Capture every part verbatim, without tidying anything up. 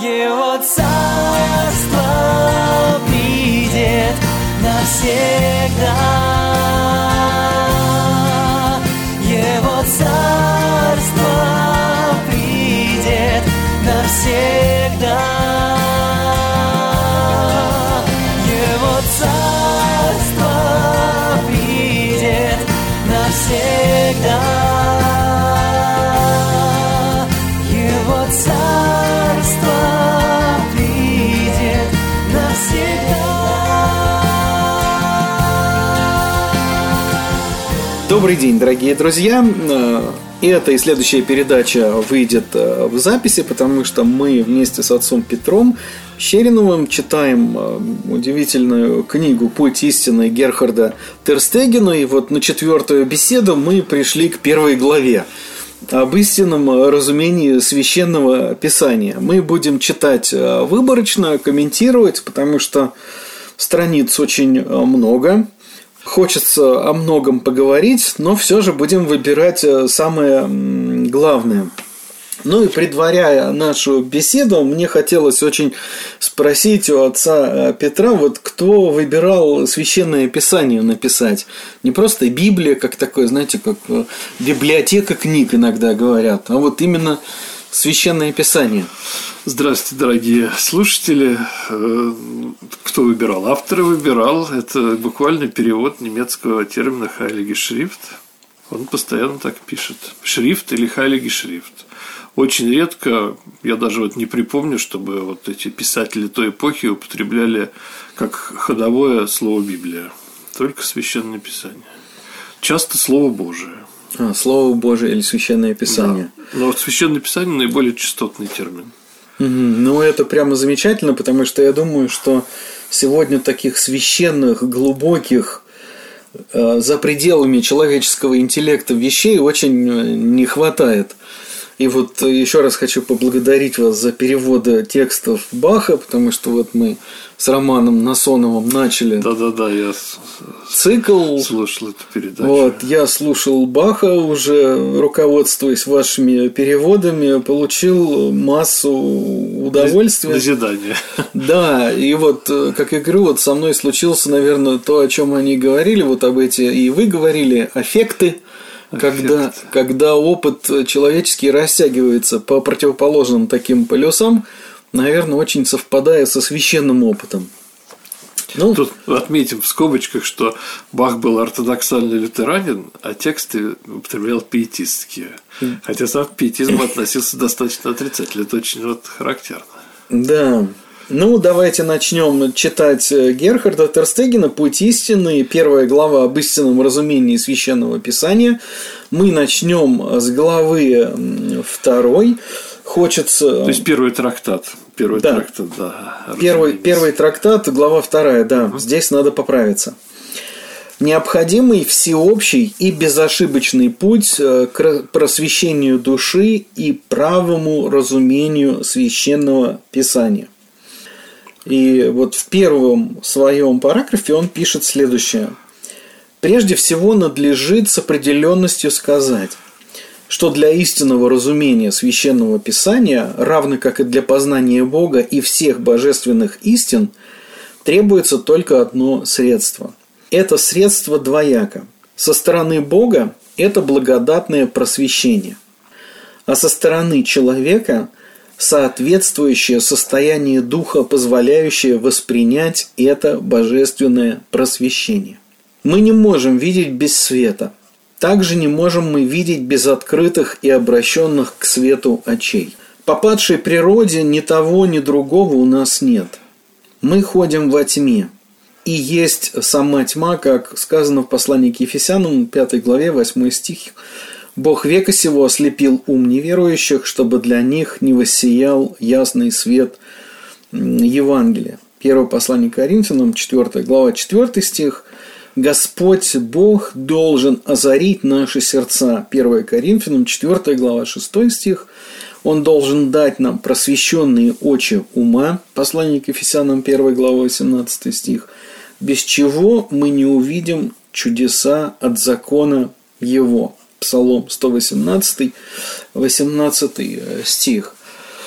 Его царство придет навсегда. Его царство придет навсегда. Его царство придет навсегда. Его царство придет навсегда. Добрый день, дорогие друзья. И эта и следующая передача выйдет в записи, потому что мы вместе с отцом Петром Щериновым читаем удивительную книгу «Путь истины» Герхарда Терстегена. И вот на четвертую беседу мы пришли к первой главе об истинном разумении Священного Писания. Мы будем читать выборочно, комментировать, потому что страниц очень много. Хочется о многом поговорить, но все же будем выбирать самое главное. Ну и предваряя нашу беседу, мне хотелось очень спросить у отца Петра, вот кто выбирал Священное Писание написать? Не просто Библия, как такое, знаете, как библиотека книг иногда говорят, а вот именно Священное Писание. Здравствуйте, дорогие слушатели. Кто выбирал? Автор выбирал. Это буквально перевод немецкого термина «Heilige Schrift». Он постоянно так пишет. Шрифт или «Heilige Schrift». Очень редко, я даже вот не припомню, чтобы вот эти писатели той эпохи употребляли как ходовое слово «Библия». Только Священное Писание. Часто Слово Божие. А, Слово Божие или Священное Писание. Да. Но вот Священное Писание наиболее частотный термин. Угу. Ну, это прямо замечательно, потому что я думаю, что сегодня таких священных, глубоких, э, за пределами человеческого интеллекта вещей очень не хватает. И вот еще раз хочу поблагодарить вас за переводы текстов Баха, потому что вот мы с Романом Насоновым начали Да-да-да, я цикл. Слушал эту передачу. Вот, я слушал Баха уже, руководствуясь вашими переводами, получил массу удовольствия. Назидание. Да, и вот, как я говорю, вот со мной случилось, наверное, то, о чем они говорили, вот об эти, и вы говорили, аффекты. Когда, когда опыт человеческий растягивается по противоположным таким полюсам, наверное, очень совпадая со священным опытом. Ну, тут отметим в скобочках, что Бах был ортодоксальный лютеранин, а тексты употреблял пиетистские. Хотя сам к пиетизму относился достаточно отрицательно. Это очень вот характерно. Да. Ну, давайте начнем читать Герхарда Терстегена «Путь истины», первая глава об истинном разумении Священного Писания. Мы начнем с главы второй. Хочется... То есть первый трактат. Первый да. трактат, да. Первый, первый трактат, глава вторая, да. Угу. Здесь надо поправиться. Необходимый всеобщий и безошибочный путь к просвещению души и правому разумению Священного Писания. И вот в первом своем параграфе он пишет следующее. Прежде всего надлежит с определенностью сказать, что для истинного разумения Священного Писания, равно как и для познания Бога и всех божественных истин, требуется только одно средство. Это средство двояко. Со стороны Бога это благодатное просвещение, а со стороны человека – соответствующее состояние духа, позволяющее воспринять это божественное просвещение. Мы не можем видеть без света. Также не можем мы видеть без открытых и обращенных к свету очей. По падшей природе ни того, ни другого у нас нет. Мы ходим во тьме. И есть сама тьма, как сказано в послании к Ефесянам, пятой главе, восьмой стих. Бог века сего ослепил ум неверующих, чтобы для них не воссиял ясный свет Евангелия. Первое послание к Коринфянам, четвёртая глава, четвёртый стих. Господь Бог должен озарить наши сердца. первое Коринфянам, четвёртая глава, шестой стих. Он должен дать нам просвещенные очи ума. Послание к Ефесянам, первая глава, восемнадцатый стих. Без чего мы не увидим чудеса от закона Его. Псалом сто восемнадцатый, восемнадцатый стих.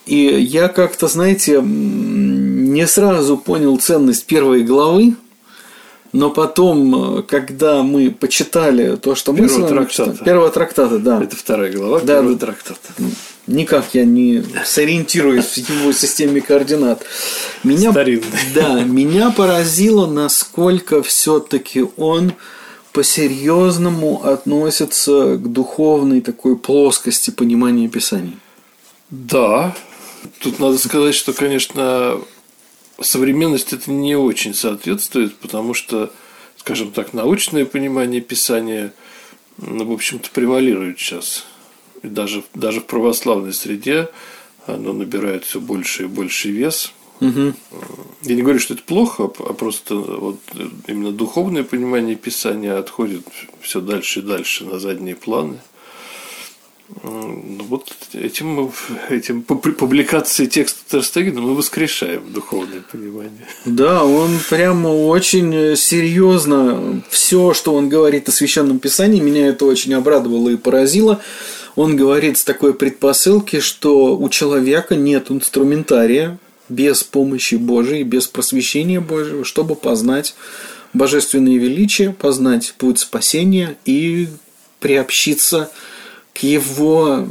И я как-то, знаете, не сразу понял ценность первой главы, но потом, когда мы почитали то, что мы с вами читали, первого трактата, да. Это вторая глава да, первого да, трактата. Никак я не сориентируюсь в его системе координат. Меня, да, меня поразило, насколько все-таки он по-серьезному относится к духовной такой плоскости понимания Писаний. Да, тут надо сказать, что, конечно, современность это не очень соответствует, потому что, скажем так, научное понимание Писания, ну, в общем-то, превалирует сейчас. И даже, даже в православной среде оно набирает все больше и больше вес. Угу. Я не говорю, что это плохо, а просто вот именно духовное понимание Писания отходит все дальше и дальше на задние планы. Вот этим, мы, этим публикацией текста Терстегена мы воскрешаем духовное понимание. Да, он прямо очень серьезно все, что он говорит о Священном Писании, меня это очень обрадовало и поразило. Он говорит с такой предпосылки, что у человека нет инструментария без помощи Божией, без просвещения Божьего, чтобы познать божественное величие, познать путь спасения и приобщиться к его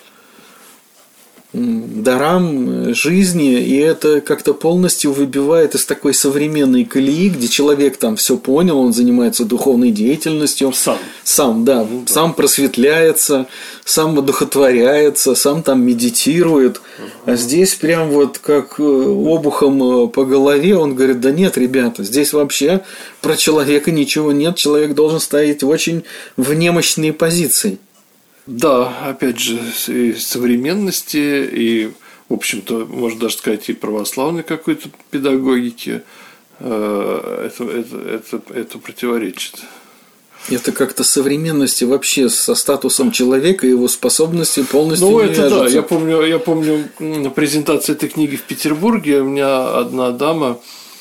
дарам жизни, и это как-то полностью выбивает из такой современной колеи, где человек там все понял, он занимается духовной деятельностью. Сам. Сам, да, ну, да. Сам просветляется, сам одухотворяется, сам там медитирует. Угу. А здесь прям вот как обухом по голове он говорит: да нет, ребята, здесь вообще про человека ничего нет, человек должен стоять в очень в немощной позиции. Да, опять же, и современности, и, в общем-то, можно даже сказать, и православной какой-то педагогики это, это, это, это противоречит. Это как-то современности вообще со статусом человека и его способностью полностью ну, не это вяжется. Да, я помню, я помню на презентации этой книги в Петербурге у меня одна дама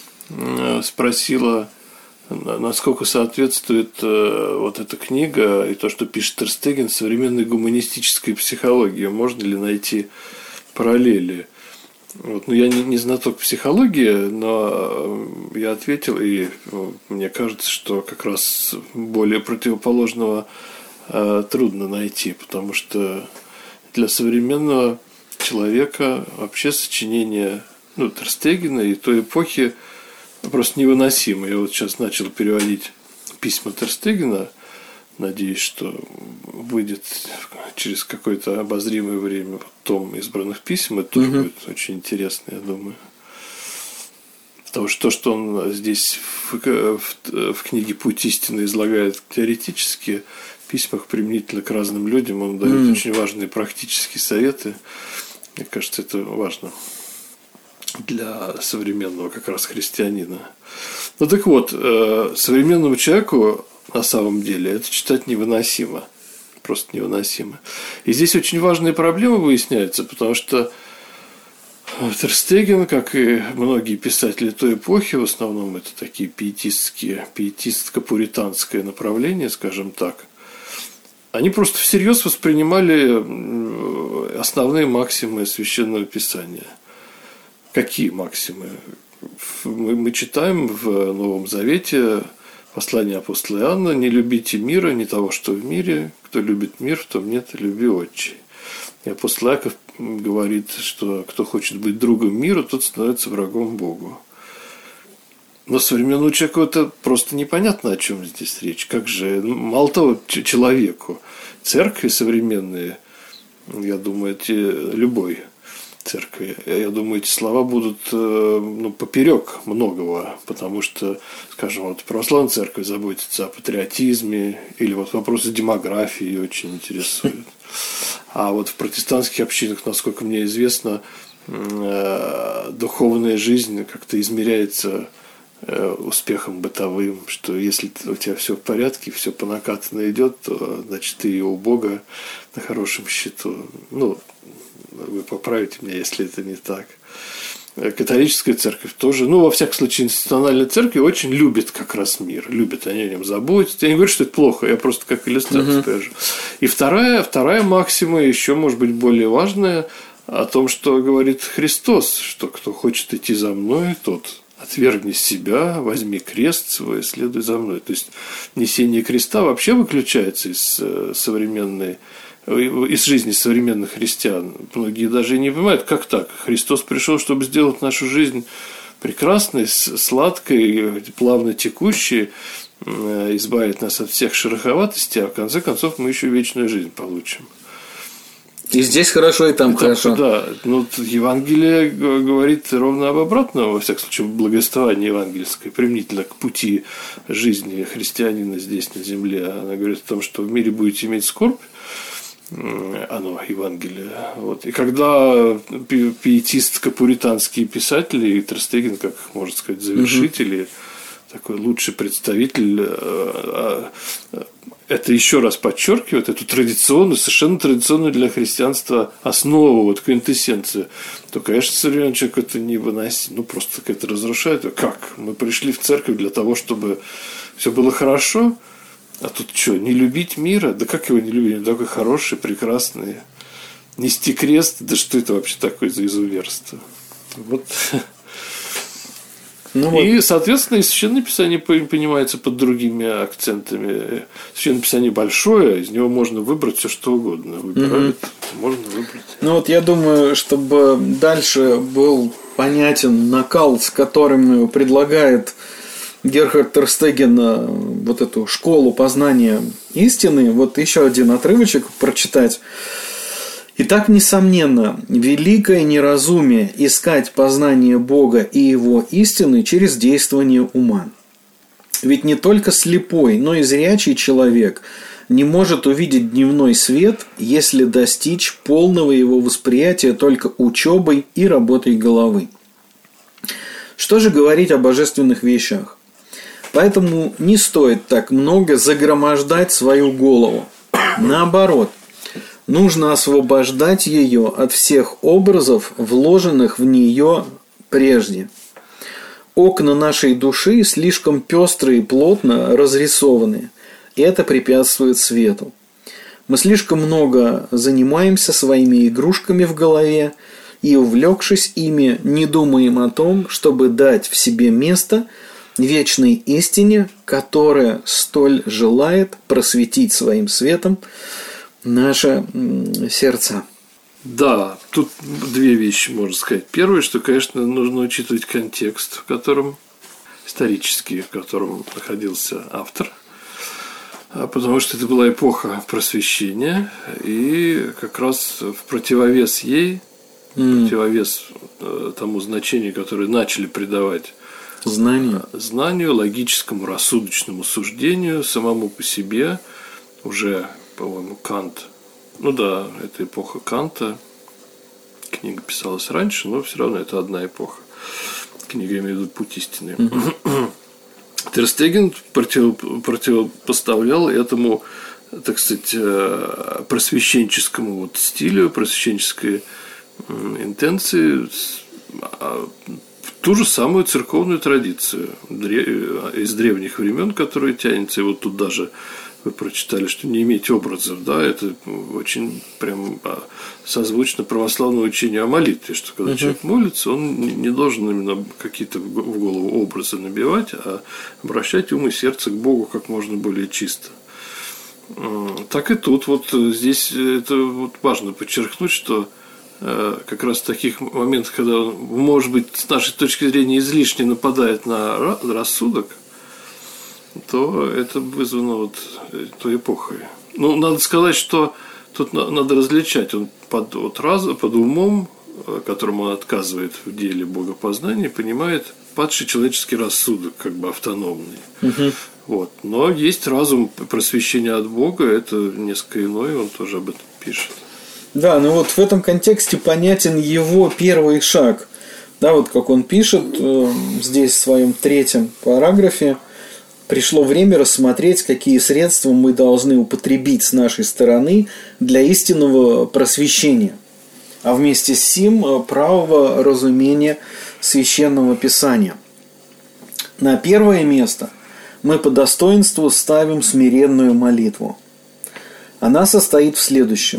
спросила, насколько соответствует э, вот эта книга и то, что пишет Терстеген, современной гуманистической психологии. Можно ли найти параллели? Вот, ну, я не, не знаток психологии, но я ответил, и ну, мне кажется, что как раз более противоположного э, трудно найти, потому что для современного человека вообще сочинение ну, Терстегена и той эпохи просто невыносимо. Я вот сейчас начал переводить письма Терстегена. Надеюсь, что выйдет через какое-то обозримое время том избранных писем. Это тоже угу. будет очень интересно, я думаю. Потому что то, что он здесь в, в, в книге «Путь истины» излагает теоретически, в письмах применительно к разным людям, он дает угу. очень важные практические советы. Мне кажется, это важно для современного как раз христианина. Ну так вот, современному человеку на самом деле это читать невыносимо. Просто невыносимо. И здесь очень важные проблемы выясняются, потому что Терстеген, как и многие писатели той эпохи, в основном это такие пиетистские, пиетистско-пуританское направление, скажем так, они просто всерьез воспринимали основные максимы Священного Писания. Какие максимы? Мы, мы читаем в Новом Завете послание апостола Иоанна: «Не любите мира, не того, что в мире. Кто любит мир, в том нет любви отчей». И апостол Иаков говорит, что кто хочет быть другом мира, тот становится врагом Богу. Но современному человеку это просто непонятно, о чем здесь речь. Как же, мало того, человеку, церкви современные, я думаю, эти, любой церкви, я думаю, эти слова будут ну, поперек многого, потому что, скажем, вот православная церковь заботится о патриотизме, или вот вопросы демографии ее очень интересуют. А вот в протестантских общинах, насколько мне известно, духовная жизнь как-то измеряется успехом бытовым, что если у тебя все в порядке, все по накатанной идет, то значит ты у Бога на хорошем счету. Ну, вы поправите меня, если это не так. Католическая церковь тоже, ну, во всяком случае, институциональная церковь очень любит как раз мир, любит, они о нем заботятся. Я не говорю, что это плохо, я просто как иллюстрацию uh-huh. покажу. И вторая, вторая максима, еще, может быть, более важная, о том, что говорит Христос, что кто хочет идти за мной, тот отвергни себя, возьми крест свой, следуй за мной. То есть несение креста вообще выключается из современной, из жизни современных христиан. Многие даже и не понимают, как так. Христос пришел, чтобы сделать нашу жизнь прекрасной, сладкой, плавно текущей, избавить нас от всех шероховатостей, а в конце концов мы еще вечную жизнь получим. И здесь хорошо, и там Это, хорошо. Да, но Евангелие говорит ровно об обратном, во всяком случае, благовествование евангельское, применительно к пути жизни христианина здесь на земле. Она говорит о том, что в мире будете иметь скорбь, оно, Евангелие. Вот. И когда пиетистско-пуританские писатели, и Терстеген, как можно сказать, завершители, угу. такой лучший представитель, это еще раз подчеркивает эту традиционную, совершенно традиционную для христианства основу, вот квинтэссенцию, то, конечно, современный человек это не выносит, ну просто это разрушает. Как? Мы пришли в церковь для того, чтобы все было хорошо, а тут что, не любить мира? Да как его не любить? Он такой хороший, прекрасный. Нести крест? Да что это вообще такое за изуверство? Вот. Ну, вот. И, соответственно, и Священное Писание понимается под другими акцентами. Священное Писание большое, из него можно выбрать все, что угодно. Выбирали, угу. можно выбрать. Ну вот я думаю, чтобы дальше был понятен накал, с которым предлагает Герхард Терстеген вот эту школу познания истины, вот еще один отрывочек прочитать. Итак, несомненно, великое неразумие искать познание Бога и Его истины через действование ума. Ведь не только слепой, но и зрячий человек не может увидеть дневной свет, если достичь полного его восприятия только учебой и работой головы. Что же говорить о божественных вещах? Поэтому не стоит так много загромождать свою голову. Наоборот, нужно освобождать ее от всех образов, вложенных в нее прежде. Окна нашей души слишком пестрые и плотно разрисованы, и это препятствует свету. Мы слишком много занимаемся своими игрушками в голове, и, увлекшись ими, не думаем о том, чтобы дать в себе место вечной истине, которая столь желает просветить своим светом наши сердца. Да, тут две вещи, можно сказать. Первое, что, конечно, нужно учитывать контекст, в котором исторический, в котором находился автор, потому что это была эпоха просвещения, и как раз в противовес ей, mm. противовес тому значению, которое начали придавать знанию. знанию, логическому, рассудочному суждению самому по себе, уже, по-моему, Кант. Ну да, это эпоха Канта. Книга писалась раньше, но все равно это одна эпоха. Книга, я имею в виду, «Путь истины». Mm-hmm. Терстеген против, противопоставлял этому, так сказать, просвещенческому вот стилю, просвещенческой интенции ту же самую церковную традицию из древних времен, которая тянется, и вот тут даже вы прочитали, что не иметь образов, да, это очень прям созвучно православному учению о молитве, что когда uh-huh. человек молится, он не должен именно какие-то в голову образы набивать, а обращать ум и сердце к Богу как можно более чисто. Так и тут вот здесь это вот важно подчеркнуть, что как раз в таких моментах, когда он, может быть, с нашей точки зрения излишне нападает на рассудок, то это вызвано вот той эпохой. Ну, надо сказать, что тут надо различать. Он под, вот, раз, под умом, которому он отказывает в деле богопознания, понимает падший человеческий рассудок, как бы автономный. Угу. Вот. Но есть разум просвещения от Бога, это несколько иное, он тоже об этом пишет. Да, ну вот в этом контексте понятен его первый шаг. Да, вот как он пишет э, здесь в своем третьем параграфе: пришло время рассмотреть, какие средства мы должны употребить с нашей стороны для истинного просвещения, а вместе с сим правого разумения Священного Писания. На первое место мы по достоинству ставим смиренную молитву. Она состоит в следующем: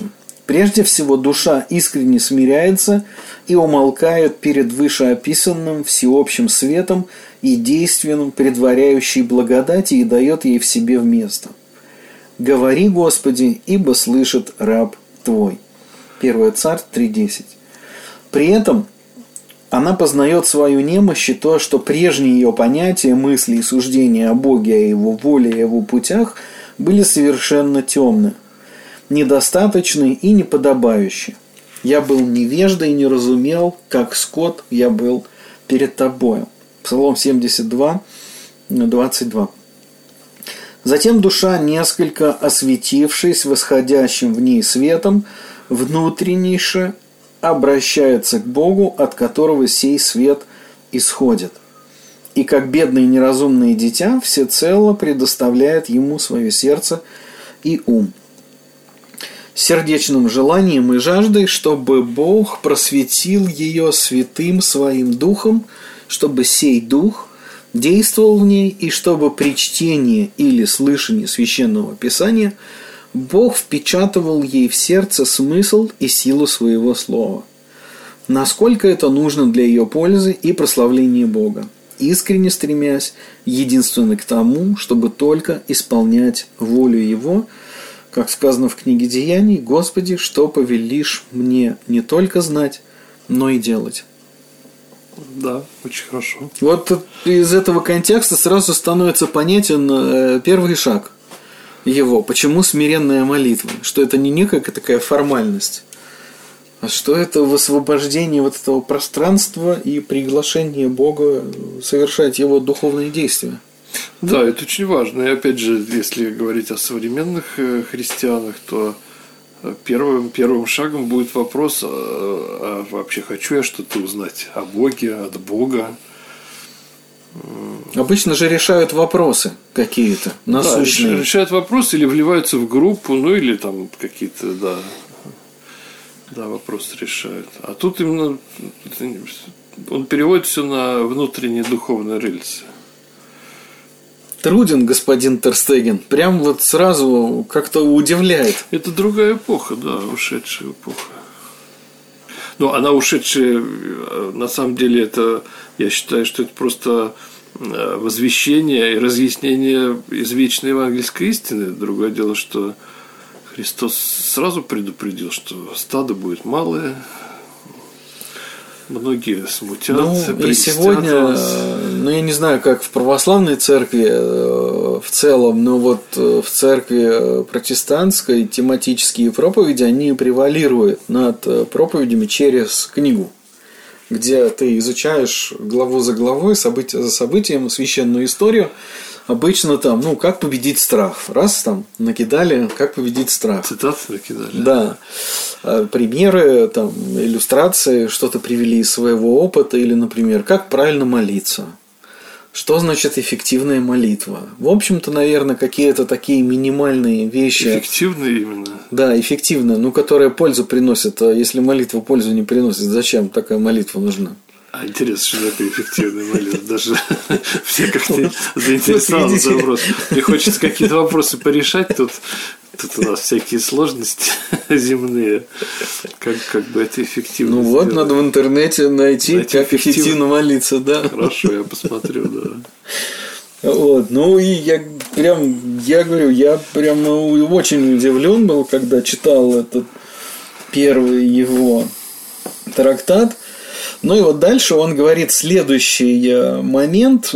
Прежде всего, душа искренне смиряется и умолкает перед вышеописанным всеобщим светом и действенным, предваряющей благодати, и дает ей в себе вместо. «Говори, Господи, ибо слышит раб Твой». первое Царств три десять. При этом она познает свою немощь и то, что прежние ее понятия, мысли и суждения о Боге, о Его воле и о Его путях были совершенно темны, недостаточны и неподобающие. «Я был невежда и не разумел, как скот я был перед Тобою». Псалом семьдесят два, двадцать два. Затем душа, несколько осветившись восходящим в ней светом, внутреннейше обращается к Богу, от которого сей свет исходит. И как бедное и неразумное дитя всецело предоставляет ему свое сердце и ум, сердечным желанием и жаждой, чтобы Бог просветил ее святым своим духом, чтобы сей дух действовал в ней, и чтобы при чтении или слышании священного писания Бог впечатывал ей в сердце смысл и силу своего слова, насколько это нужно для ее пользы и прославления Бога, искренне стремясь единственно к тому, чтобы только исполнять волю Его, как сказано в книге Деяний: «Господи, что повелишь мне не только знать, но и делать». Да, очень хорошо. Вот из этого контекста сразу становится понятен первый шаг его. Почему смиренная молитва? Что это не некая такая формальность, а что это высвобождение вот этого пространства и приглашение Бога совершать Его духовные действия. Да, это очень важно. И опять же, если говорить о современных христианах, то первым, первым шагом будет вопрос: а, а вообще хочу я что-то узнать о Боге, от Бога? Обычно же решают вопросы какие-то насущные. Да, решают вопросы или вливаются в группу, ну или там какие-то, да, да, вопросы решают. А тут именно он переводит все на внутренние духовные рельсы. Труден господин Терстеген. Прям вот сразу как-то удивляет. Это другая эпоха, да, ушедшая эпоха. Ну, она ушедшая, на самом деле, это, я считаю, что это просто возвещение и разъяснение извечной евангельской истины. Другое дело, что Христос сразу предупредил, что стадо будет малое, многие смутятся, ну, и сегодня, ну, я не знаю, как в православной церкви в целом, но вот в церкви протестантской тематические проповеди, они превалируют над проповедями через книгу, где ты изучаешь главу за главой, событие за событием, священную историю. Обычно там, ну, как победить страх. Раз там накидали, как победить страх. Цитаты накидали. Да. Примеры, там, иллюстрации, что-то привели из своего опыта. Или, например, как правильно молиться. Что значит эффективная молитва? В общем-то, наверное, какие-то такие минимальные вещи. Эффективные именно. Да, эффективные, ну, которые пользу приносят. А если молитва пользу не приносит, зачем такая молитва нужна? А интересно, что такое эффективная молитва. Даже все как-то заинтересованы за вопрос. Мне хочется какие-то вопросы порешать. Тут, тут у нас всякие сложности земные. Как, как бы это эффективно Ну сделать. Вот, надо в интернете найти, найти как эффективно. эффективно молиться. Да. Хорошо, я посмотрю, да. Вот, ну и я прям, я говорю, я прям очень удивлен был, когда читал этот первый его трактат. Ну и вот дальше он говорит следующий момент.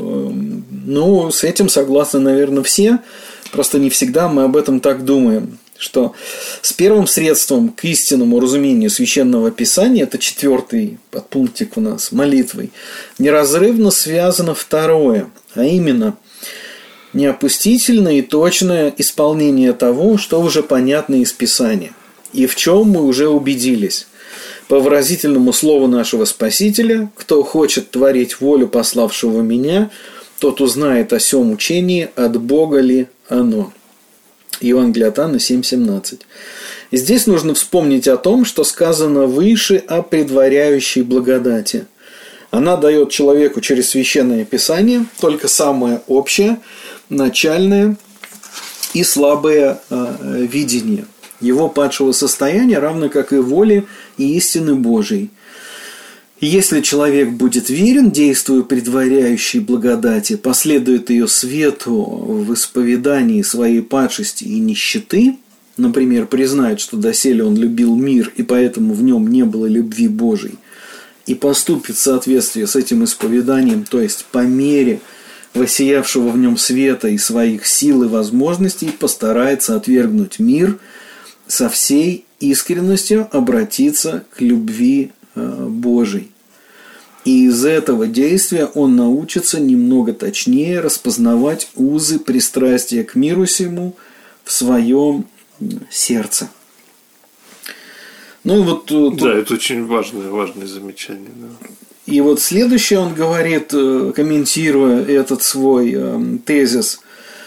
Ну, с этим согласны, наверное, все. Просто не всегда мы об этом так думаем. Что с первым средством к истинному разумению священного писания, это четвертый подпунктик у нас, молитвой, неразрывно связано второе, а именно неопустительное и точное исполнение того, что уже понятно из Писания, и в чем мы уже убедились. По выразительному слову нашего Спасителя: кто хочет творить волю пославшего меня, тот узнает о сем учении, от Бога ли оно. Евангелие от Иоанна семь семнадцать. И здесь нужно вспомнить о том, что сказано выше о предваряющей благодати. Она дает человеку через Священное Писание только самое общее, начальное и слабое э, видение. его падшего состояния, равно как и воле и истины Божией. Если человек будет верен, действуя предваряющей благодати, последует ее свету в исповедании своей падшести и нищеты, например, признает, что доселе он любил мир, и поэтому в нем не было любви Божией, и поступит в соответствии с этим исповеданием, то есть по мере воссиявшего в нем света и своих сил и возможностей, постарается отвергнуть мир, со всей искренностью обратиться к любви Божий. И из этого действия он научится немного точнее распознавать узы пристрастия к миру сему в своем сердце. Ну и вот тут... Да, это очень важное, важное замечание. Да. И вот следующее он говорит, комментируя этот свой тезис.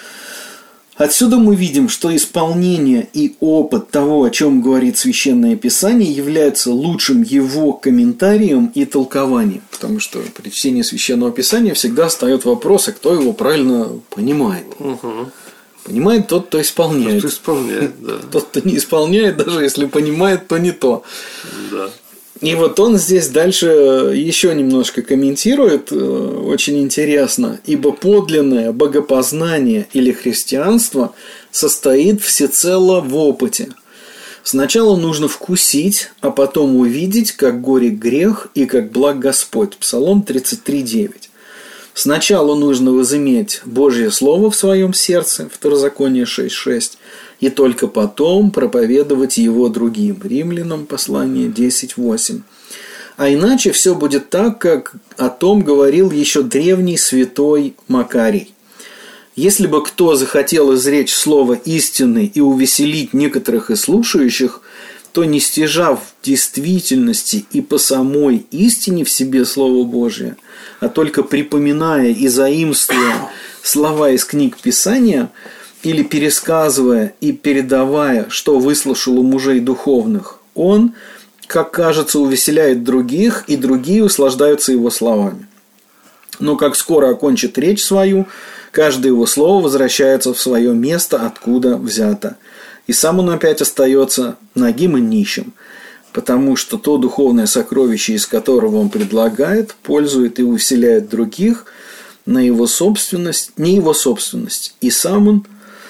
Отсюда мы видим, что исполнение и опыт того, о чем говорит Священное Писание, являются лучшим его комментарием и толкованием. Потому что при чтении Священного Писания всегда встает вопрос, а кто его правильно понимает. Угу. Понимает тот, кто исполняет. Тот, кто исполняет, да. Тот, кто не исполняет, даже если понимает, то не то. Да. И вот он здесь дальше еще немножко комментирует, очень интересно. «Ибо подлинное богопознание или христианство состоит всецело в опыте. Сначала нужно вкусить, а потом увидеть, как горек грех и как благ Господь». Псалом тридцать три девять. Сначала нужно возыметь Божье Слово в своем сердце, Второзаконие шесть шесть, и только потом проповедовать его другим. Римлянам послание десять восемь. А иначе все будет так, как о том говорил еще древний святой Макарий. Если бы кто захотел изречь слово истины и увеселить некоторых из слушающих, то, не стяжав в действительности и по самой истине в себе Слово Божие, а только припоминая и заимствуя слова из книг Писания, или пересказывая и передавая, что выслушал у мужей духовных, он, как кажется, увеселяет других, и другие услаждаются его словами. Но как скоро окончит речь свою, каждое его слово возвращается в свое место, откуда взято. И сам он опять остается нагим и нищим, потому что то духовное сокровище, из которого он предлагает, пользует и усиляет других на его собственность, не его собственность, и сам он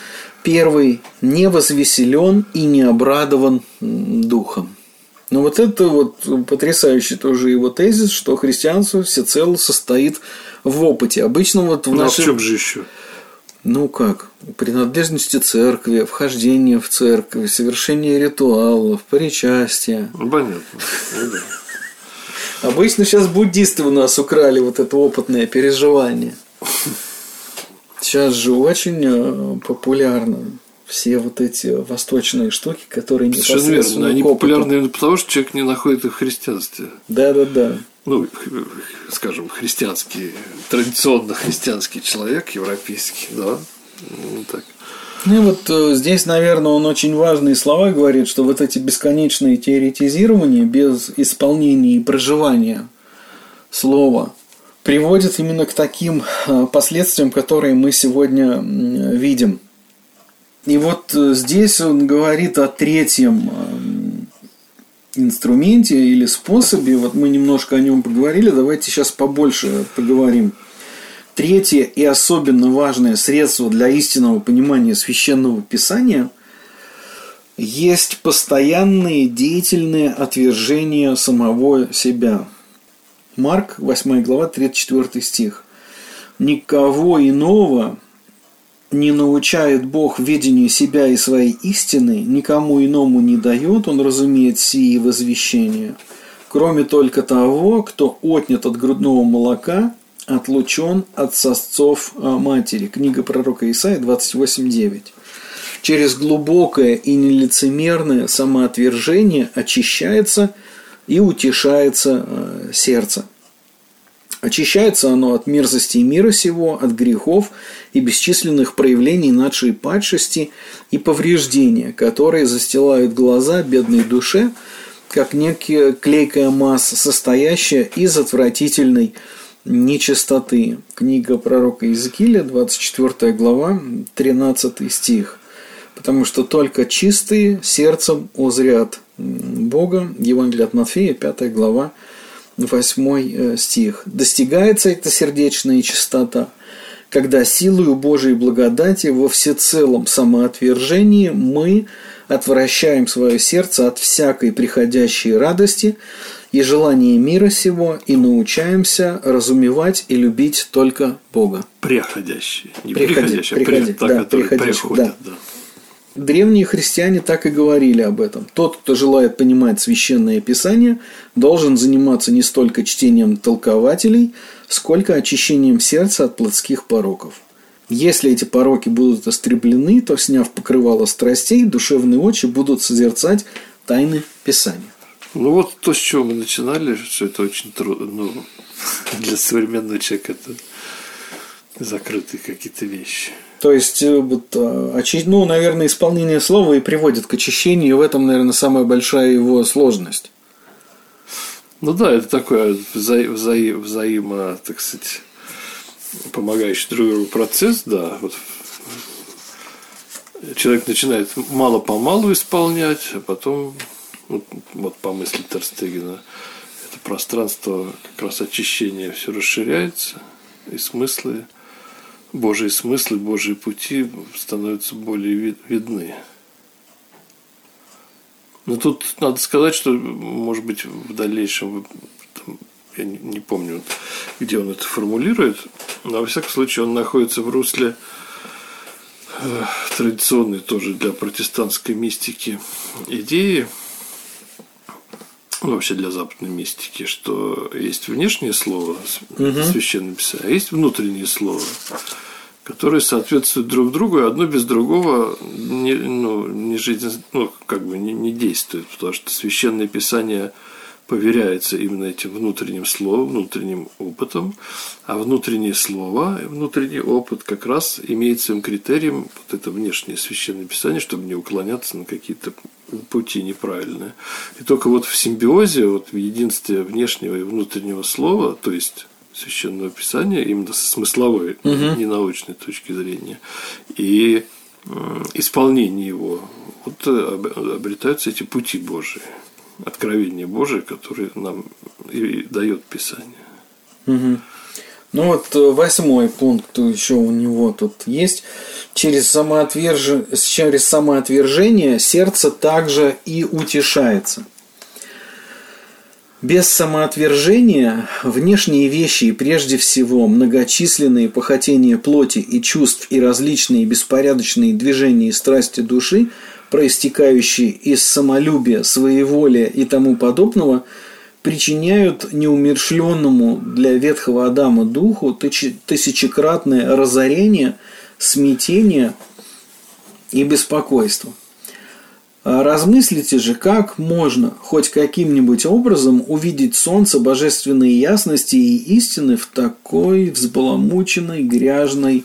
первый не возвеселен и не обрадован духом. Но вот это вот потрясающий тоже его тезис, что христианство всецело состоит в опыте. Обычно вот в ну, нашей... а в чем же еще? Ну как? Принадлежности церкви, вхождение в церковь, совершение ритуалов, причастие. Ну, понятно. Обычно сейчас буддисты у нас украли вот это опытное переживание. Сейчас же очень популярно все вот эти восточные штуки, которые непосредственно они к опыту. популярны именно потому, что человек не находит их в христианстве. Да-да-да. Ну, скажем, христианский, традиционно христианский человек, европейский, да. Ну, так. Ну и вот здесь, наверное, он очень важные слова говорит, что вот эти бесконечные теоретизирования без исполнения и проживания слова приводят именно к таким последствиям, которые мы сегодня видим. И вот здесь он говорит о третьем инструменте или способе. Вот мы немножко о нем поговорили, давайте сейчас побольше поговорим. Третье и особенно важное средство для истинного понимания Священного Писания есть постоянные деятельные отвержения самого себя. Марк, восьмая глава, тридцать четвёртый стих. «Никого иного не научает Бог ведению себя и своей истины, никому иному не дает, он разумеет сии возвещения, кроме только того, кто отнят от грудного молока, отлучен от сосцов матери». Книга пророка Исаии двадцать восемь девять. Через глубокое и нелицемерное самоотвержение очищается и утешается сердце. Очищается оно от мерзостей мира сего, от грехов и бесчисленных проявлений нашей падшести и повреждения, которые застилают глаза бедной душе, как некая клейкая масса, состоящая из отвратительной нечистоты. Книга пророка Иезекииля, двадцать четвёртая глава, тринадцатый стих. потому что только чистые сердцем узрят Бога. Евангелие от Матфея, пятая глава, восьмой стих. Достигается эта сердечная чистота, когда силою Божией благодати во всецелом самоотвержении мы отвращаем свое сердце от всякой приходящей радости и желания мира сего и научаемся разумевать и любить только Бога. Преходящие. Не Приходи, приходящие, а приходи, при, да, которые приходящие, приходят. да. Да. Древние христиане так и говорили об этом. Тот, кто желает понимать Священное Писание, должен заниматься не столько чтением толкователей, сколько очищением сердца от плотских пороков. Если эти пороки будут истреблены, то, сняв покрывало страстей, душевные очи будут созерцать тайны Писания. Ну вот то, с чего мы начинали, что это очень трудно. Ну, для современного человека это закрытые какие-то вещи. То есть, вот, ну, наверное, исполнение слова и приводит к очищению, и в этом, наверное, самая большая его сложность. Ну да, это такое вза- вза- взаимо, так сказать, помогающий друг другу процесс, да. Вот человек начинает мало-помалу исполнять, а потом, вот, вот по мысли Терстегена, это пространство как раз очищения все расширяется, и смыслы, Божьи смыслы, Божьи пути становятся более видны. Но тут надо сказать, что, может быть, в дальнейшем, там, я не, не помню, где он это формулирует, но, во всяком случае, он находится в русле э, традиционной тоже для протестантской мистики идеи, ну, вообще для западной мистики, что есть внешнее слово, угу. Священное Писание, а есть внутреннее слово, которые соответствуют друг другу, и одно без другого не, ну, не, жизнь, ну, как бы не, не действует, потому что Священное Писание поверяется именно этим внутренним словом, внутренним опытом, а внутреннее слово, внутренний опыт как раз имеет своим критерием вот это внешнее Священное Писание, чтобы не уклоняться на какие-то пути неправильные. И только вот в симбиозе, вот в единстве внешнего и внутреннего слова, то есть Священного Писания, именно со смысловой, угу. не научной точки зрения, и исполнение его, вот обретаются эти пути Божии, откровение Божие, которое нам и дает Писание. Угу. Ну вот восьмой пункт еще у него тут есть. Через самоотверж... через самоотвержение сердце также и утешается. Без самоотвержения внешние вещи и прежде всего многочисленные похотения плоти и чувств и различные беспорядочные движения и страсти души, проистекающие из самолюбия, своеволия и тому подобного, причиняют неумерщвленному для ветхого Адама духу тысячекратное разорение, смятение и беспокойство. Размыслите же, как можно хоть каким-нибудь образом увидеть солнце божественной ясности и истины в такой взбаламученной грязной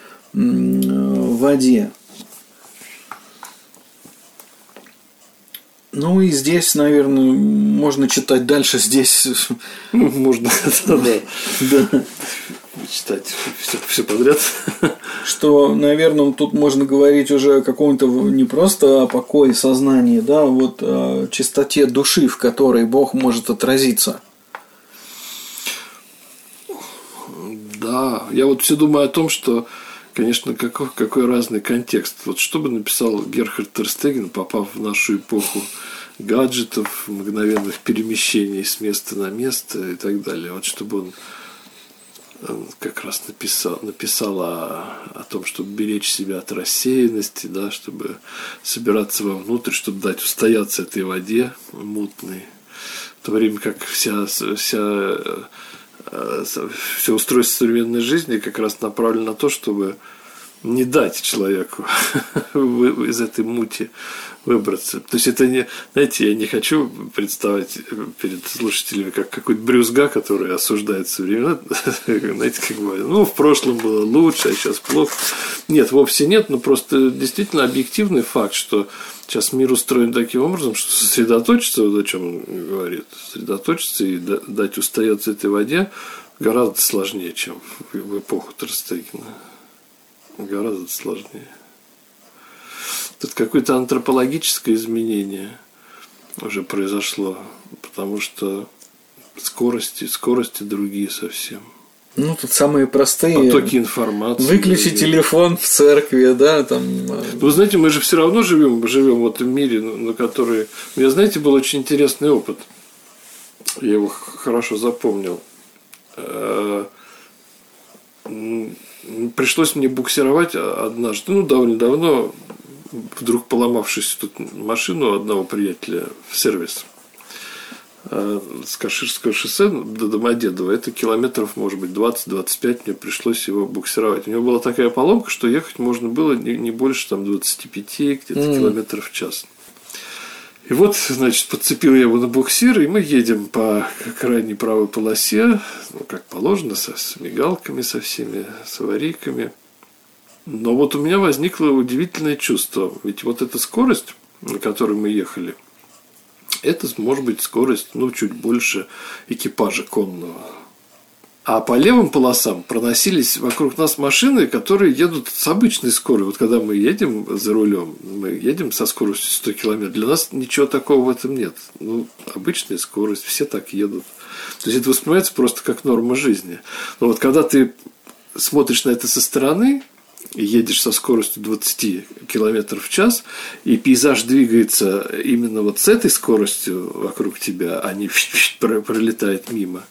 воде. Ну и здесь, наверное, можно читать дальше. Здесь можно читать все подряд. Что, наверное, тут можно говорить уже о каком-то не просто о покое сознания, да, вот о чистоте души, в которой Бог может отразиться. Да, я вот все думаю о том, что, конечно, какой, какой разный контекст. Вот что бы написал Герхард Терстеген, попав в нашу эпоху гаджетов, мгновенных перемещений с места на место и так далее. Вот чтобы он как раз написал, написал о, о том, чтобы беречь себя от рассеянности, да, чтобы собираться вовнутрь, чтобы дать устояться этой воде мутной. В то время как вся, вся, все устройство современной жизни как раз направлено на то, чтобы не дать человеку из этой мути выбраться. То есть это не, знаете, я не хочу представить перед слушателями как какой-то брюзга, который осуждает современность. Знаете, как говорят, ну, в прошлом было лучше, а сейчас плохо. Нет, вовсе нет, но просто действительно объективный факт, что сейчас мир устроен таким образом, что сосредоточиться, вот о чем он говорит, сосредоточиться и дать устояться этой воде гораздо сложнее, чем в эпоху Терстегена. Гораздо сложнее. Тут какое-то антропологическое изменение уже произошло, потому что скорости, скорости другие совсем. Ну, тут самые простые. Потоки информации. Выключи другие. Телефон в церкви, да, там. Вы знаете, мы же все равно живем, живем в этом мире, на который. У меня, знаете, был очень интересный опыт. Я его хорошо запомнил. Пришлось мне буксировать однажды, ну, довольно давно, вдруг поломавшись тут машину одного приятеля в сервис. С Каширского шоссе до Домодедово, это километров, может быть, двадцать-двадцать пять, мне пришлось его буксировать. У него была такая поломка, что ехать можно было не, не больше там, двадцать пять где-то mm. километров в час. И вот, значит, подцепил я его на буксир, и мы едем по крайней правой полосе, ну, как положено, со, с мигалками, со всеми, с аварийками. Но вот у меня возникло удивительное чувство. Ведь вот эта скорость, на которой мы ехали, это может быть скорость, ну, чуть больше экипажа конного. А по левым полосам проносились вокруг нас машины, которые едут с обычной скоростью. Вот когда мы едем за рулем, мы едем со скоростью сто километров. Для нас ничего такого в этом нет. Ну, обычная скорость, все так едут. То есть это воспринимается просто как норма жизни. Но вот когда ты смотришь на это со стороны, и едешь со скоростью двадцать километров в час, и пейзаж двигается именно вот с этой скоростью вокруг тебя, а не пролетает мимо.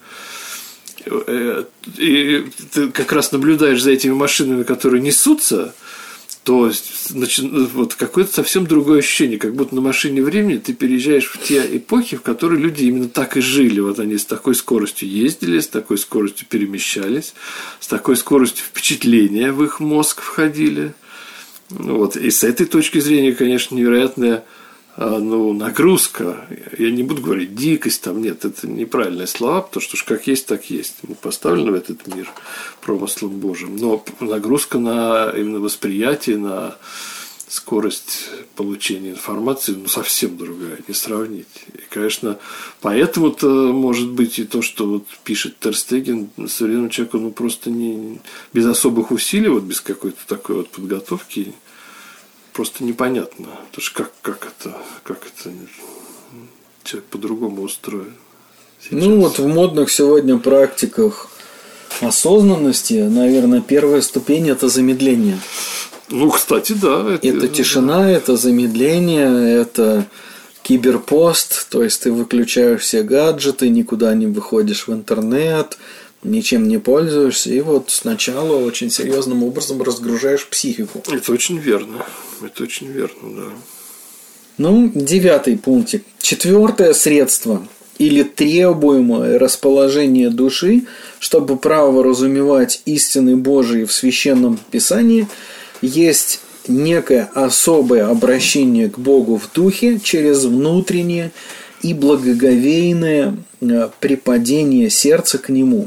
И ты как раз наблюдаешь за этими машинами, которые несутся, то вот какое-то совсем другое ощущение, как будто на машине времени ты переезжаешь в те эпохи, в которые люди именно так и жили. Вот они с такой скоростью ездили, с такой скоростью перемещались, с такой скоростью впечатления в их мозг входили. Вот. И с этой точки зрения, конечно, невероятная ну, нагрузка. Я не буду говорить дикость, там нет, это неправильные слова, потому что уж как есть, так есть. Мы поставлены в этот мир промыслом Божьим. Но нагрузка на именно восприятие, на скорость получения информации, ну, совсем другая, не сравнить. И, конечно, поэтому-то, может быть, и то, что вот пишет Тер Стеген, современному человеку, ну, просто не, без особых усилий, вот без какой-то такой вот подготовки, просто непонятно. Потому что как, как это, как это человек по-другому устроен. Сейчас. Ну, вот в модных сегодня практиках осознанности, наверное, первая ступень – это замедление. Ну, кстати, да. Это, это тишина, да. Это замедление, это киберпост, то есть ты выключаешь все гаджеты, никуда не выходишь в интернет, ничем не пользуешься, и вот сначала очень серьезным образом разгружаешь психику. Это очень верно. Это очень верно, да. Ну, девятый пунктик. Четвертое средство или требуемое расположение души, чтобы право разумевать истины Божии в Священном Писании, есть некое особое обращение к Богу в духе через внутреннее и благоговейное припадение сердца к Нему.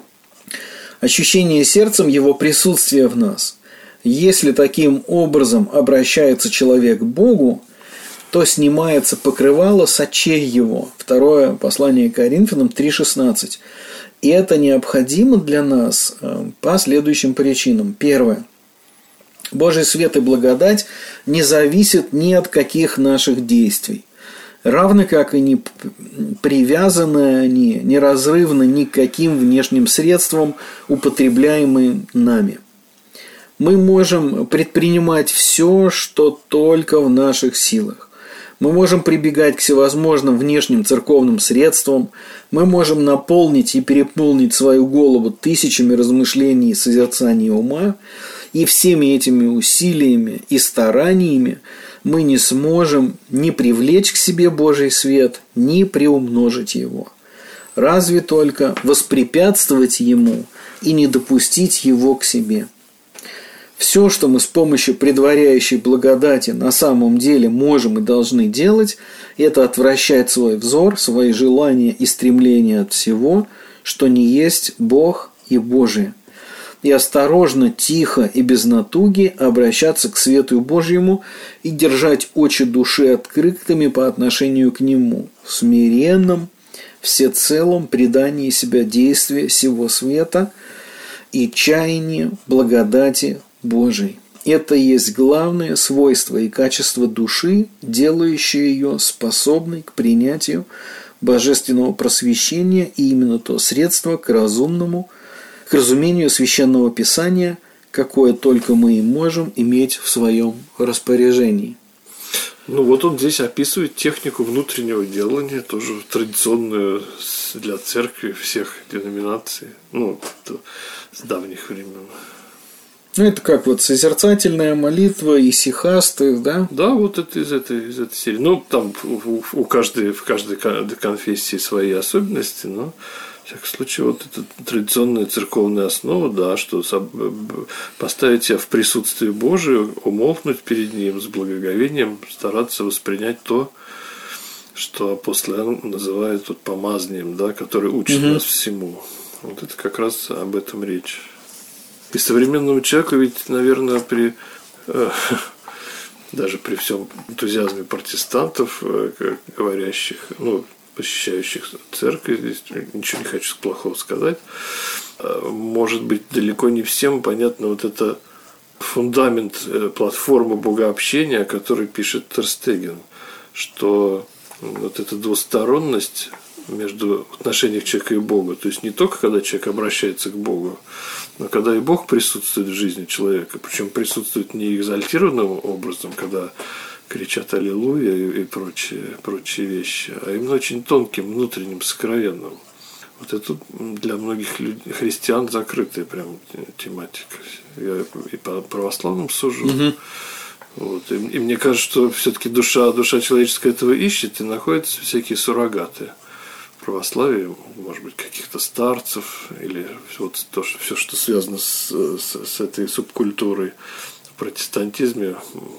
Ощущение сердцем Его присутствия в нас. Если таким образом обращается человек к Богу, то снимается покрывало с очей его. Второе послание к Коринфянам три шестнадцать. И это необходимо для нас по следующим причинам. Первое. Божий свет и благодать не зависят ни от каких наших действий. Равно как и не привязаны они неразрывно ни к каким внешним средствам, употребляемым нами. Мы можем предпринимать все, что только в наших силах. Мы можем прибегать к всевозможным внешним церковным средствам. Мы можем наполнить и переполнить свою голову тысячами размышлений и созерцаний ума. И всеми этими усилиями и стараниями мы не сможем ни привлечь к себе Божий свет, ни приумножить его. Разве только воспрепятствовать ему и не допустить его к себе. Все, что мы с помощью предваряющей благодати на самом деле можем и должны делать, это отвращать свой взор, свои желания и стремления от всего, что не есть Бог и Божие. И осторожно, тихо и без натуги обращаться к свету Божьему и держать очи души открытыми по отношению к Нему, в смиренном, всецелом предании себя действия сего света и чаянии благодати Божией. Это есть главное свойство и качество души, делающее ее способной к принятию божественного просвещения, и именно то средство к разумному, к разумению священного писания, какое только мы и можем иметь в своем распоряжении. Ну вот он здесь описывает технику внутреннего делания, тоже традиционную для церкви всех деноминаций, ну, с давних времен. Ну, это как вот созерцательная молитва, исихасты, да? Да, вот это из этой, из этой серии. Ну, там у, у каждой, в каждой конфессии свои особенности, но в всяком случае, вот эта традиционная церковная основа, да, что поставить себя в присутствии Божие, умолкнуть перед Ним с благоговением, стараться воспринять то, что апостол Иоанн называет вот помазанием, да, который учит угу. нас всему. Вот это как раз об этом речь. И современному человеку ведь, наверное, при э, даже при всем энтузиазме протестантов, э, говорящих, ну, посещающих церковь, здесь ничего не хочу плохого сказать, может быть, далеко не всем понятно вот это фундамент, платформа богообщения, о которой пишет Тер Стеген, что вот эта двусторонность между отношением человека и Бога, то есть не только когда человек обращается к Богу, но когда и Бог присутствует в жизни человека, причем присутствует не экзальтированным образом, когда кричат «Аллилуйя» и прочие, прочие вещи, а именно очень тонким, внутренним, сокровенным. Вот это для многих людей, христиан закрытая прям тематика. Я и по православным сужу. Угу. Вот. И, и мне кажется, что все-таки душа, душа человеческая этого ищет, и находятся всякие суррогаты. В православии, может быть, каких-то старцев, или вот то, что, все, что связано с, с, с этой субкультурой. В протестантизме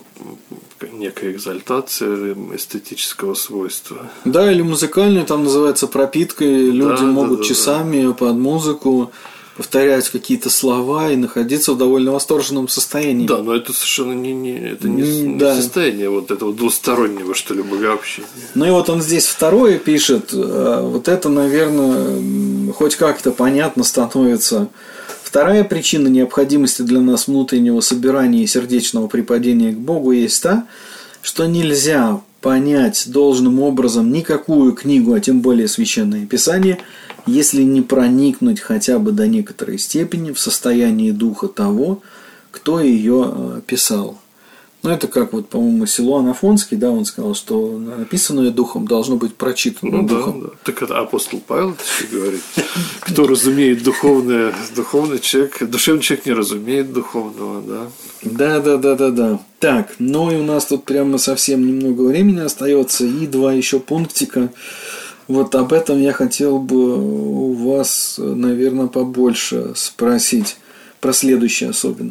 некая экзальтация эстетического свойства. Да, или музыкальная, там называется пропиткой. Люди да, могут да, да, часами да. под музыку повторять какие-то слова и находиться в довольно восторженном состоянии. Да, но это совершенно не, не, это не, не да. состояние вот этого двустороннего, что ли, богообщения. Ну и вот он здесь второе пишет. Вот это, наверное, хоть как-то понятно становится. Вторая причина необходимости для нас внутреннего собирания и сердечного припадения к Богу есть та, что нельзя понять должным образом никакую книгу, а тем более Священное Писание, если не проникнуть хотя бы до некоторой степени в состояние духа того, кто ее писал. Ну, это как, вот, по-моему, Силуан Афонский, да, он сказал, что написанное духом должно быть прочитано ну, духом. Да, да. Так это апостол Павел это еще говорит. Кто разумеет духовное, духовный человек, душевный человек не разумеет духовного, да. Да, да, да, да, да. Так, ну и у нас тут прямо совсем немного времени остается, и два еще пунктика. Вот об этом я хотел бы у вас, наверное, побольше спросить, про следующее особенно.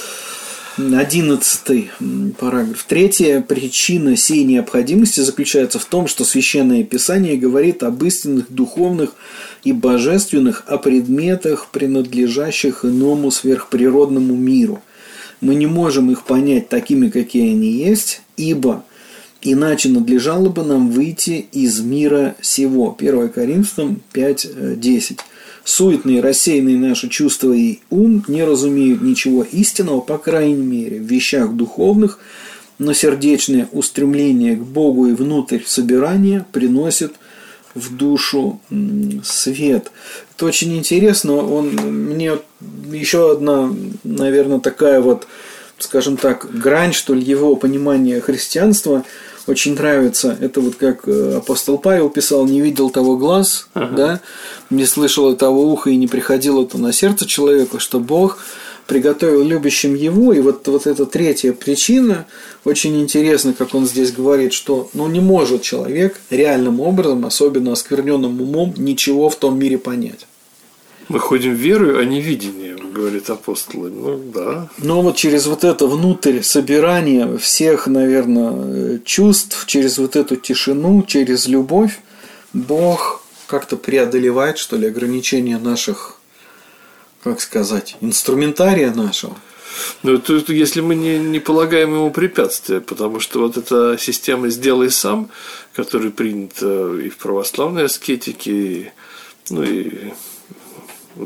Одиннадцатый параграф. Третья причина сей необходимости заключается в том, что Священное Писание говорит об истинных духовных и божественных, о предметах, принадлежащих иному сверхприродному миру. Мы не можем их понять такими, какие они есть, ибо иначе надлежало бы нам выйти из мира сего. первое Коринфянам пять десять. Суетные, рассеянные наши чувства и ум не разумеют ничего истинного, по крайней мере, в вещах духовных, но сердечное устремление к Богу и внутрь собирания приносит в душу свет. Это очень интересно. Он, мне еще одна, наверное, такая вот, скажем так, грань, что ли, его понимания христианства очень нравится. Это вот как апостол Павел писал: не видел того глаз, ага. да, не слышал того уха и не приходило это на сердце человека, что Бог приготовил любящим его. И вот, вот эта третья причина, очень интересно, как он здесь говорит, что ну, не может человек реальным образом, особенно оскверненным умом, ничего в том мире понять. Мы ходим верою, а не видением, говорит апостол. Ну, да. Но вот через вот это внутрь собирание всех, наверное, чувств, через вот эту тишину, через любовь, Бог как-то преодолевает, что ли, ограничения наших, как сказать, инструментария нашего. Ну, это, это если мы не, не полагаем ему препятствия, потому что вот эта система «сделай сам», которая принята и в православной аскетике, и, ну, и в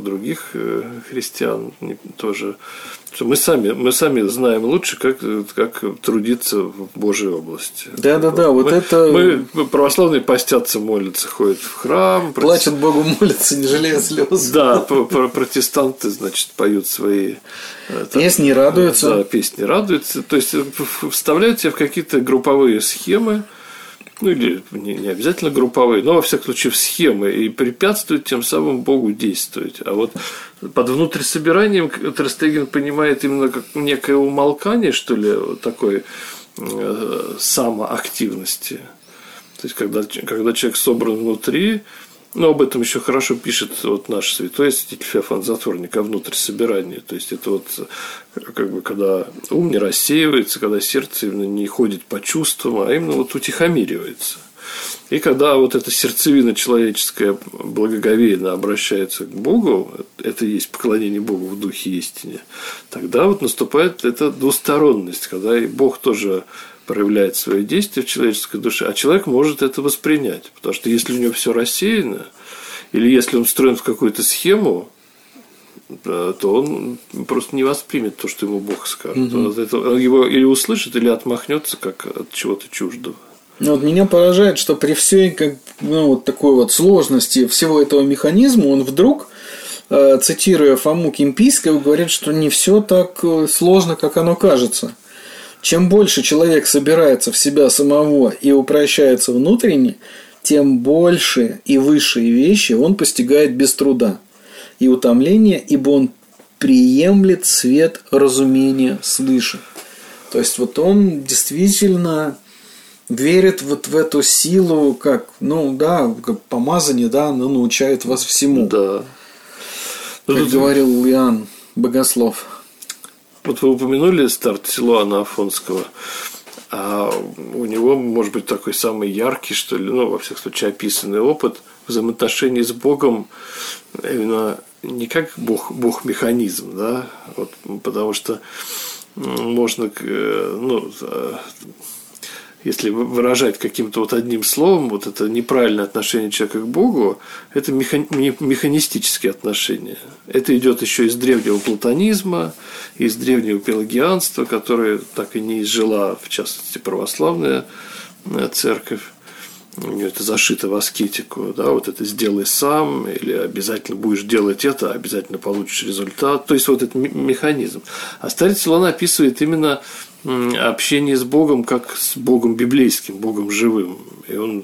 других христиан тоже, что мы сами, мы сами знаем лучше, как, как трудиться в Божьей области. Да-да-да, вот, вот мы, это... Мы, православные, постятся, молятся, ходят в храм. Плачут Богу, молятся, не жалея слез. Да, протестанты, значит, поют свои... Песни, радуются. Да, песни радуются. То есть, вставляют себя в какие-то групповые схемы, ну или не, не обязательно групповые, но во всяком случае в схемы, и препятствуют тем самым Богу действовать. А вот под внутрисобиранием Тер Стеген понимает именно как некое умолкание, что ли, вот такой э, самоактивности. То есть, когда, когда человек собран внутри, ну, об этом еще хорошо пишет вот наш святой святитель Феофан Затворник о внутрисобирании. То есть, это вот как бы когда ум не рассеивается, когда сердце именно не ходит по чувствам, а именно вот утихомиривается. И когда вот эта сердцевина человеческая благоговейно обращается к Богу, это и есть поклонение Богу в духе истине, тогда вот наступает эта двусторонность, когда и Бог тоже проявляет свои действия в человеческой душе, а человек может это воспринять. Потому что если у него все рассеяно, или если он встроен в какую-то схему, то он просто не воспримет то, что ему Бог скажет. Угу. Он его или услышит, или отмахнется как от чего-то чуждого. Ну, вот меня поражает, что при всей как, ну, вот такой вот сложности всего этого механизма он вдруг, цитируя Фому Кимпийского, говорит, что не все так сложно, как оно кажется. Чем больше человек собирается в себя самого и упрощается внутренне, тем больше и высшие вещи он постигает без труда и утомления, ибо он приемлет свет разумения свыше. То есть, вот он действительно верит вот в эту силу, как, ну да, как помазание, да, оно научает вас всему. Да. Как ну, говорил Иоанн Богослов. Вот вы упомянули старт Силуана Афонского, а у него, может быть, такой самый яркий, что ли, ну, во всяком случае, описанный опыт взаимоотношений с Богом именно не как Бог, Бог-механизм, да, вот, потому что можно, ну, если выражать каким-то вот одним словом, вот это неправильное отношение человека к Богу, это механистические отношения. Это идет еще из древнего платонизма, из древнего пелагианства, которое так и не изжила, в частности, православная церковь. У нее это зашито в аскетику, да, вот это сделай сам, или обязательно будешь делать это, обязательно получишь результат. То есть, вот этот механизм. А старец Силуан описывает именно общение с Богом как с Богом библейским, Богом живым. И он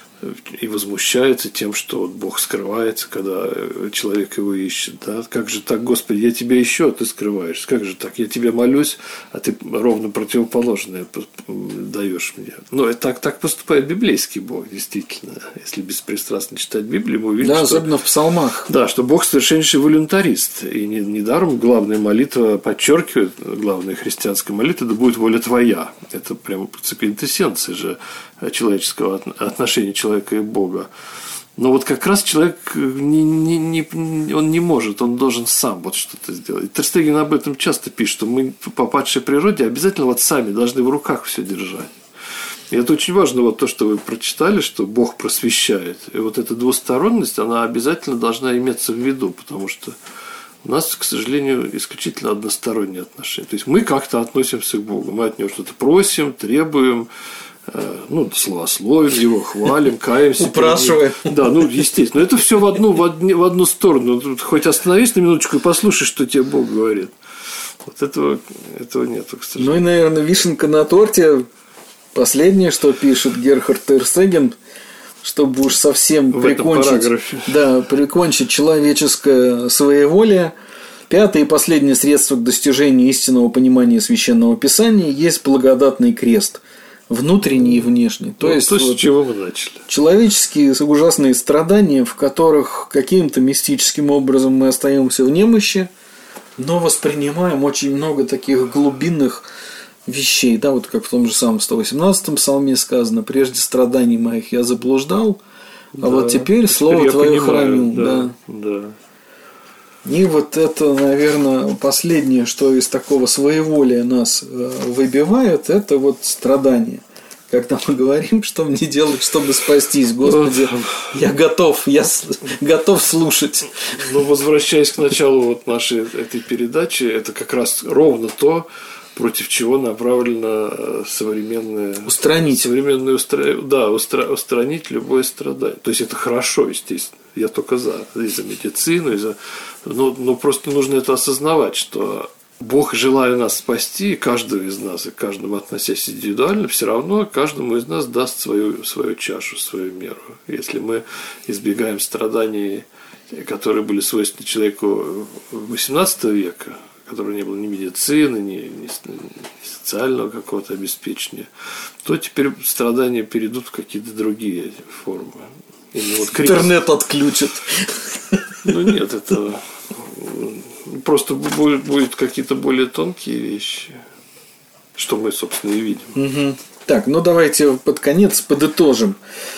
и возмущается тем, что Бог скрывается, когда человек его ищет. Да? Как же так, Господи, я тебя ищу, а ты скрываешься. Как же так, я тебя молюсь, а ты ровно противоположное даешь мне. Но так, так поступает библейский Бог, действительно. Если беспристрастно читать Библию, мы увидим, да, что... особенно в псалмах. Да, что Бог совершеннейший волюнтарист. И недаром главная молитва подчеркивает, главная христианская молитва, да будет воля твоя. Это прямо квинтэссенция же человеческого отношения человека и Бога. Но вот как раз человек не, не, не, он не может, он должен сам вот что-то сделать. Тер Стеген об этом часто пишет, что мы по падшей природе обязательно вот сами должны в руках все держать. И это очень важно, вот то, что вы прочитали, что Бог просвещает. И вот эта двусторонность, она обязательно должна иметься в виду, потому что у нас, к сожалению, исключительно односторонние отношения. То есть мы как-то относимся к Богу, мы от Него что-то просим, требуем, ну, словословим его, хвалим, каемся. Упрашиваем. Да, ну, естественно. Но это все в одну, в, одни, в одну сторону. Тут хоть остановись на минуточку и послушай, что тебе Бог говорит. Вот этого, этого нету, к сожалению. Ну и, наверное, вишенка на торте. Последнее, что пишет Герхард Тер Стеген, чтобы уж совсем в прикончить, да, прикончить человеческое своеволие. Пятое и последнее средство к достижению истинного понимания Священного Писания есть благодатный крест. Внутренний и внешний. То ну, есть, то, с вот, чего мы начали. Человеческие ужасные страдания, в которых каким-то мистическим образом мы остаемся в немощи, но воспринимаем очень много таких глубинных вещей. Да, вот как в том же самом сто восемнадцатом псалме сказано: прежде страданий моих я заблуждал, а да, вот теперь слово твое храню. Да, да. И вот это, наверное, последнее, что из такого своеволия нас выбивает, это вот страдания. когда мы говорим, что мне делать, чтобы спастись. Господи, я готов, я с... готов слушать. Ну, возвращаясь к началу вот нашей этой передачи, это как раз ровно то, против чего направлено современное... Устранить. Современное устра... Да, устра... устранить любое страдание. То есть, это хорошо, естественно. Я только за. И за медицину, и за... Но, но просто нужно это осознавать, что Бог, желая нас спасти, каждого из нас, и каждому относясь индивидуально, все равно каждому из нас даст свою, свою чашу, свою меру. Если мы избегаем страданий, которые были свойственны человеку восемнадцатого века, которого не было ни медицины, ни, ни, ни социального какого-то обеспечения, то теперь страдания перейдут в какие-то другие формы. Вот кризис... Интернет отключат. Ну нет, это просто будет, будет какие-то более тонкие вещи, что мы, собственно, и видим. Угу. Так, ну давайте под конец подытожим.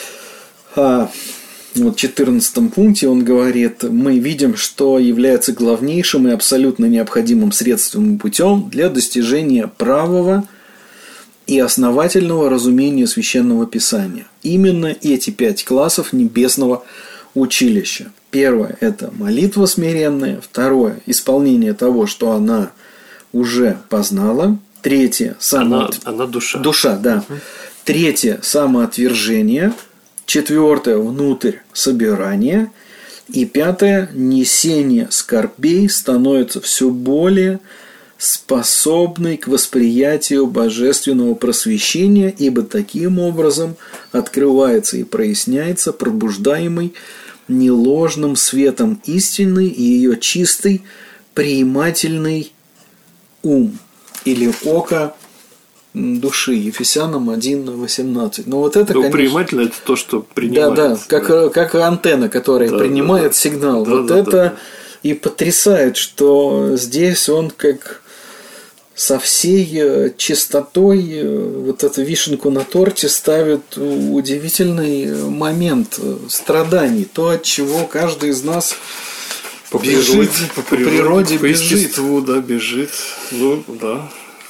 А, вот в четырнадцатом пункте он говорит: мы видим, что является главнейшим и абсолютно необходимым средством и путем для достижения правого и основательного разумения Священного Писания. Именно эти пять классов небесного училища. Первое – это молитва смиренная. Второе – исполнение того, что она уже познала. Третье – само... она, она душа. Душа, да. Угу. Третье – самоотвержение. Четвертое – внутрь собирание. И пятое – несение скорбей становится все более способной к восприятию божественного просвещения, ибо таким образом открывается и проясняется пробуждаемый неложным светом истины и ее чистый приимательный ум или око души. Ефесянам один восемнадцать. Но вот это, ну, конечно... приимательно – это то, что принимает. Да, да, как, да. как антенна, которая да, принимает да, да. сигнал. Да, вот да, это да. И потрясает, что здесь он как со всей чистотой вот эту вишенку на торте ставит удивительный момент страданий. То, от чего каждый из нас по бежит, природе, по природе, по природе по бежит. естеству, да, бежит. Ну, да.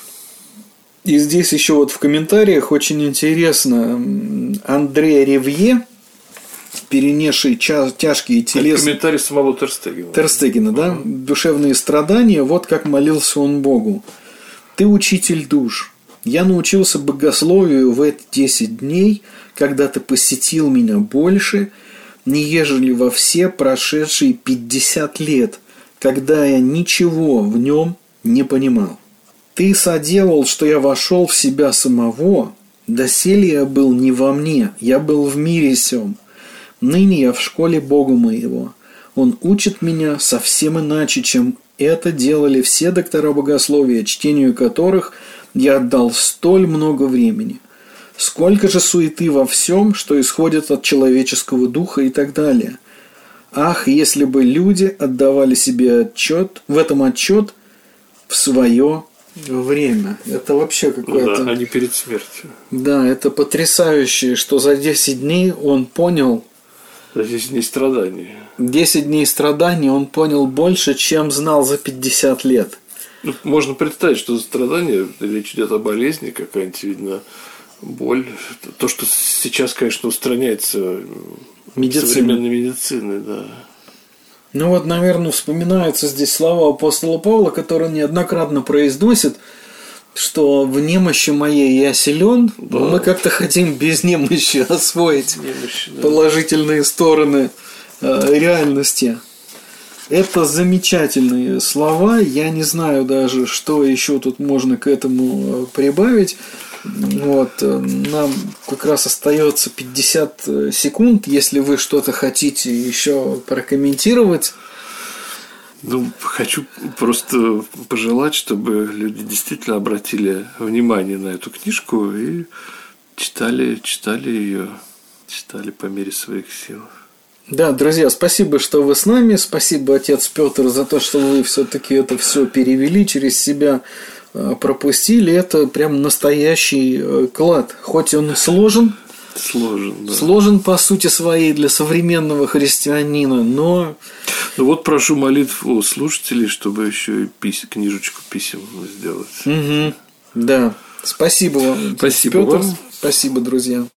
И здесь еще вот в комментариях очень интересно Андре Ревье, перенесший тяжкие телесные... Комментарий самого Терстегена. Терстегена, да? Uh-huh. Душевные страдания, вот как молился он Богу. «Ты учитель душ. Я научился богословию в эти десять дней, когда ты посетил меня больше, нежели во все прошедшие пятьдесят лет, когда я ничего в нем не понимал. Ты соделал, что я вошел в себя самого, доселе я был не во мне, я был в мире сем. Ныне я в школе Бога моего. Он учит меня совсем иначе, чем это делали все доктора богословия, чтению которых я отдал столь много времени. Сколько же суеты во всем, что исходит от человеческого духа и так далее. Ах, если бы люди отдавали себе отчет, в этом отчет в свое время». Это вообще какое-то... Ну да, а не перед смертью. Да, это потрясающе, что за десять дней он понял... За десять дней страданий. десять дней страданий он понял больше, чем знал за пятьдесят лет. Ну, можно представить, что за страдания речь идет о болезни, какая-нибудь, видно, боль. То, что сейчас, конечно, устраняется Медицина. современной медициной, да. Ну вот, наверное, вспоминаются здесь слова апостола Павла, который неоднократно произносит, что в немощи моей я силен, да. Но мы как-то хотим без немощи освоить немощи, да. положительные стороны э, реальности. Это замечательные слова. Я не знаю даже, что еще тут можно к этому прибавить. Вот, нам как раз остается пятьдесят секунд, если вы что-то хотите еще прокомментировать. Ну, хочу просто пожелать, чтобы люди действительно обратили внимание на эту книжку и читали, читали ее, читали по мере своих сил. Да, друзья, спасибо, что вы с нами. Спасибо, отец Петр, за то, что вы все-таки это все перевели через себя, пропустили. Это прям настоящий клад. Хоть он сложен, Сложен, да. Сложен по сути своей для современного христианина, но... Ну вот прошу молитву слушателей, чтобы еще и пись... книжечку писем сделать. Угу. Да. Спасибо вам. Спасибо Петр. вам. Спасибо, друзья.